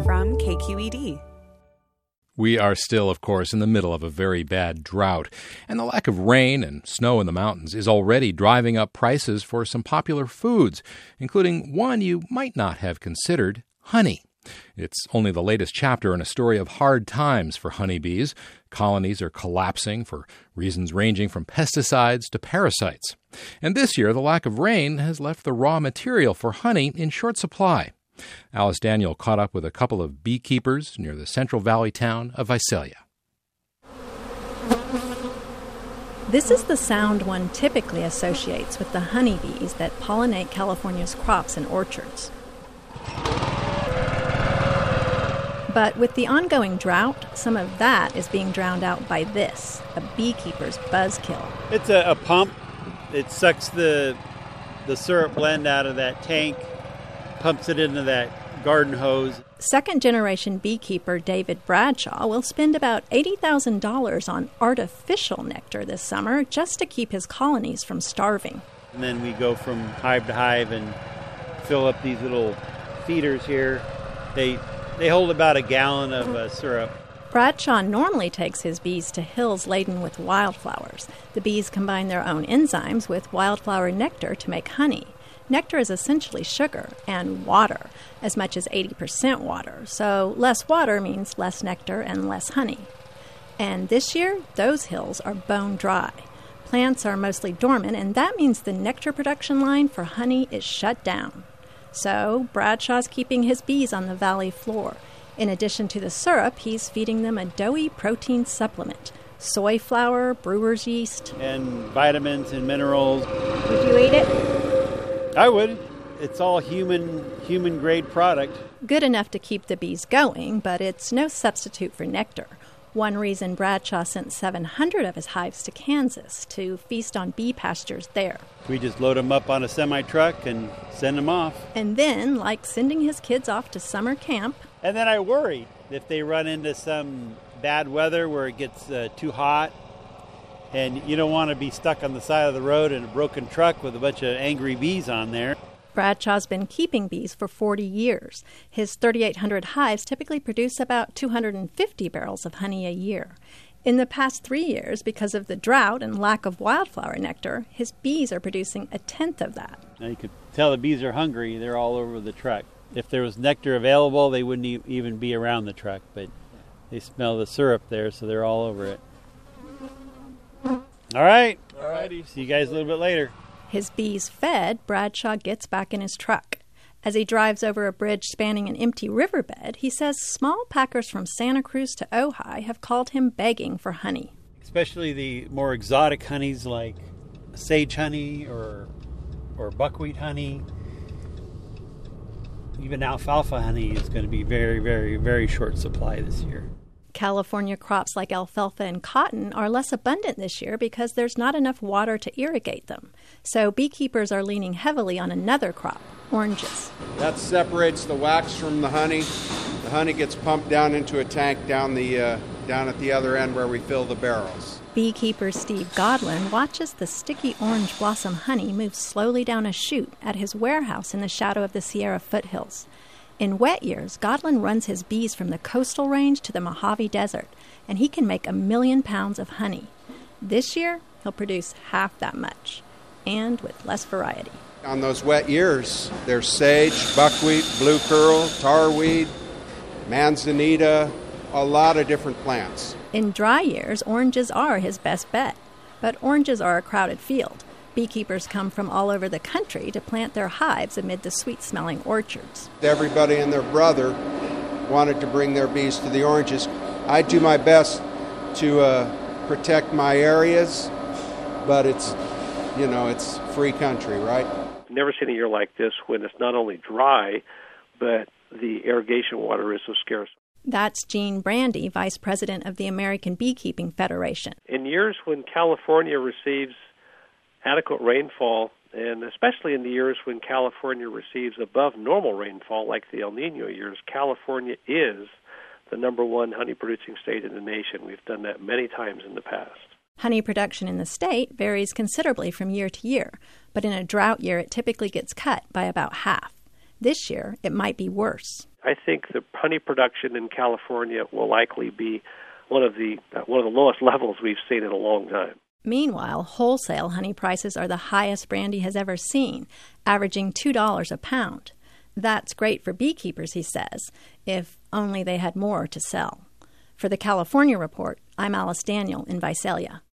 from KQED. We are still, of course, in the middle of a very bad drought, and the lack of rain and snow in the mountains is already driving up prices for some popular foods, including one you might not have considered, honey. It's only the latest chapter in a story of hard times for honeybees. Colonies are collapsing for reasons ranging from pesticides to parasites. And this year, the lack of rain has left the raw material for honey in short supply. Alice Daniel caught up with a couple of beekeepers near the Central Valley town of Visalia. This is the sound one typically associates with the honeybees that pollinate California's crops and orchards. But with the ongoing drought, some of that is being drowned out by this, a beekeeper's buzzkill. It's a pump. It sucks the syrup blend out of that tank, pumps it into that garden hose. Second-generation beekeeper David Bradshaw will spend about $80,000 on artificial nectar this summer just to keep his colonies from starving. And then we go from hive to hive and fill up these little feeders here. They hold about a gallon of syrup. Bradshaw normally takes his bees to hills laden with wildflowers. The bees combine their own enzymes with wildflower nectar to make honey. Nectar is essentially sugar and water, as much as 80% water. So less water means less nectar and less honey. And this year, those hills are bone dry. Plants are mostly dormant, and that means the nectar production line for honey is shut down. So Bradshaw's keeping his bees on the valley floor. In addition to the syrup, he's feeding them a doughy protein supplement, soy flour, brewer's yeast. And vitamins and minerals. Would you eat it? I would. It's all human-grade product. Good enough to keep the bees going, but it's no substitute for nectar. One reason Bradshaw sent 700 of his hives to Kansas to feast on bee pastures there. We just load them up on a semi-truck and send them off. And then, like sending his kids off to summer camp. And then I worry if they run into some bad weather where it gets too hot, and you don't want to be stuck on the side of the road in a broken truck with a bunch of angry bees on there. Bradshaw's been keeping bees for 40 years. His 3,800 hives typically produce about 250 barrels of honey a year. In the past 3 years, because of the drought and lack of wildflower nectar, his bees are producing a tenth of that. Now you could tell the bees are hungry. They're all over the truck. If there was nectar available, they wouldn't even be around the truck, but they smell the syrup there, so they're all over it. All right. All righty. See you guys a little bit later. His bees fed, Bradshaw gets back in his truck. As he drives over a bridge spanning an empty riverbed, he says small packers from Santa Cruz to Ojai have called him begging for honey. Especially the more exotic honeys like sage honey or buckwheat honey. Even alfalfa honey is going to be very, very, very short supply this year. California crops like alfalfa and cotton are less abundant this year because there's not enough water to irrigate them. So beekeepers are leaning heavily on another crop, oranges. That separates the wax from the honey. The honey gets pumped down into a tank down at the other end where we fill the barrels. Beekeeper Steve Godlin watches the sticky orange blossom honey move slowly down a chute at his warehouse in the shadow of the Sierra foothills. In wet years, Godlin runs his bees from the coastal range to the Mojave Desert, and he can make 1 million pounds of honey. This year, he'll produce half that much, and with less variety. On those wet years, there's sage, buckwheat, blue curl, tarweed, manzanita, a lot of different plants. In dry years, oranges are his best bet, but oranges are a crowded field. Beekeepers come from all over the country to plant their hives amid the sweet-smelling orchards. Everybody and their brother wanted to bring their bees to the oranges. I do my best to protect my areas, but it's free country, right? Never seen a year like this when it's not only dry, but the irrigation water is so scarce. That's Gene Brandy, Vice President of the American Beekeeping Federation. In years when California receives adequate rainfall, and especially in the years when California receives above normal rainfall, like the El Nino years, California is the number one honey-producing state in the nation. We've done that many times in the past. Honey production in the state varies considerably from year to year, but in a drought year it typically gets cut by about half. This year, it might be worse. I think the honey production in California will likely be one of the lowest levels we've seen in a long time. Meanwhile, wholesale honey prices are the highest Brandy has ever seen, averaging $2 a pound. That's great for beekeepers, he says, if only they had more to sell. For the California Report, I'm Alice Daniel in Visalia.